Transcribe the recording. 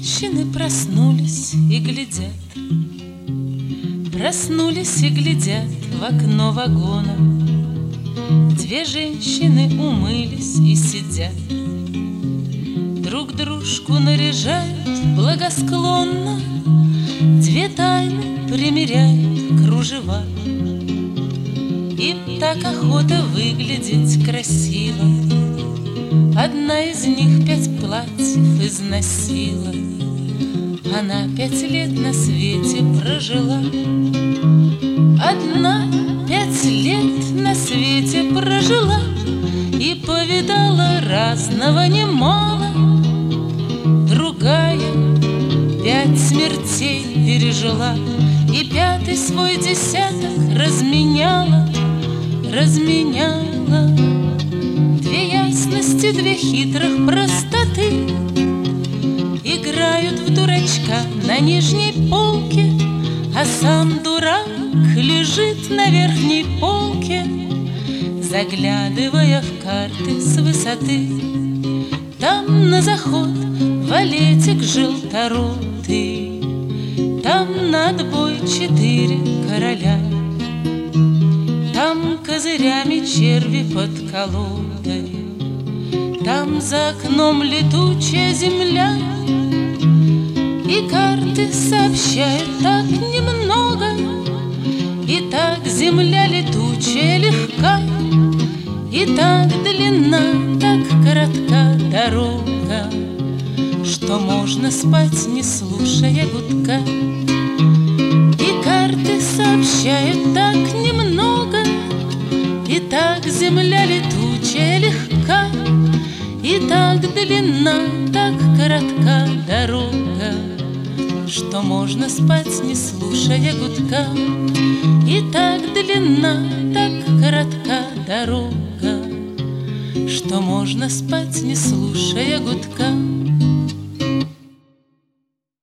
женщины проснулись и глядят. Проснулись и глядят в окно вагона. Две женщины умылись и сидят. Друг дружку наряжают благосклонно. Две тайны примеряют кружева. Им так охота выглядеть красиво. Одна из них 5 платьев износила. Она 5 лет на свете прожила. Одна 5 лет на свете прожила и повидала разного немало. Другая 5 смертей пережила и 5-й свой десяток разменяла. Разменяла. 2 ясности, 2 хитрых простоты играют в дурачка на нижней полке, а сам дурак лежит на верхней полке, заглядывая в карты с высоты. Там на заход валетик желторотый, там на отбой 4 короля, там козырями черви под колодой, там за окном летучая земля. И карты сообщают так немного, и так земля летучая легка, и так длинна, так коротка дорога, что можно спать, не слушая гудка. И карты сообщают так немного, и так земля летучая легка, и так длинна, так коротка дорога, что можно спать, не слушая гудка. И так длинна, так коротка дорога, что можно спать, не слушая гудка.